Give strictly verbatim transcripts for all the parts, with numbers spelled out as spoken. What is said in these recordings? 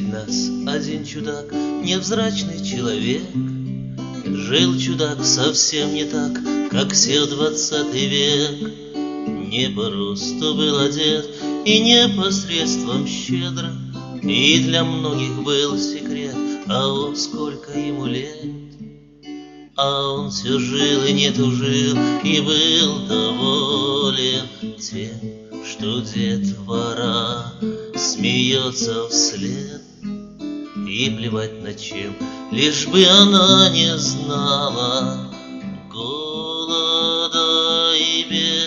среди нас один чудак, невзрачный человек. Жил чудак совсем не так, как сел двадцатый век. Не по росту был одет и непосредством щедро, и для многих был секрет, а он сколько ему лет. А он все жил и не тужил, и был доволен тем, что детвора смеется вслед. И плевать на чем, лишь бы она не знала голода и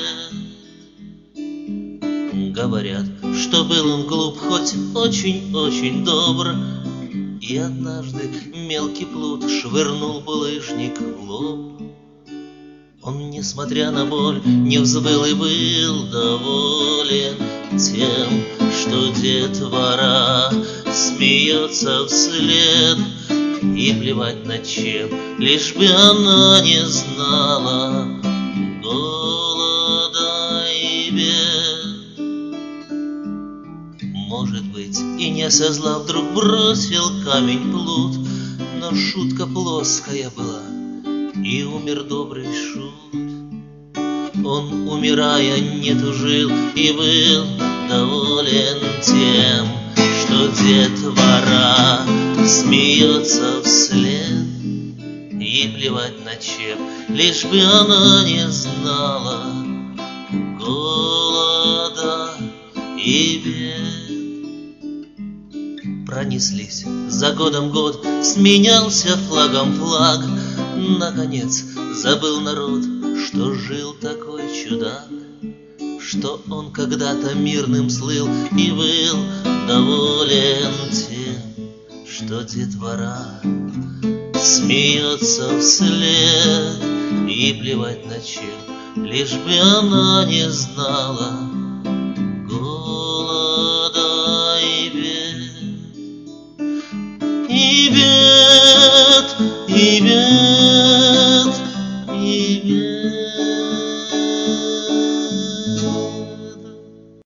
бед. Говорят, что был он глуп, хоть очень-очень добр, и однажды мелкий плут швырнул булыжник в лоб. Он, несмотря на боль, не взвыл и был доволен тем, что детвора смеется вслед. И плевать на чем, лишь бы она не знала голода и бед. Может быть, и не со зла вдруг бросил камень плут, но шутка плоская была, и умер добрый шут. Он, умирая, не тужил и был доволен тем, что детвора смеется вслед. И плевать на чем, лишь бы она не знала голода и бед. Пронеслись за годом год, сменялся флагом флаг. Наконец забыл народ, что жил такой чудак, что он когда-то мирным слыл и был доволен тем, что детвора смеется вслед. И плевать на чем, лишь бы она не знала голода и бед. И бед, и бед.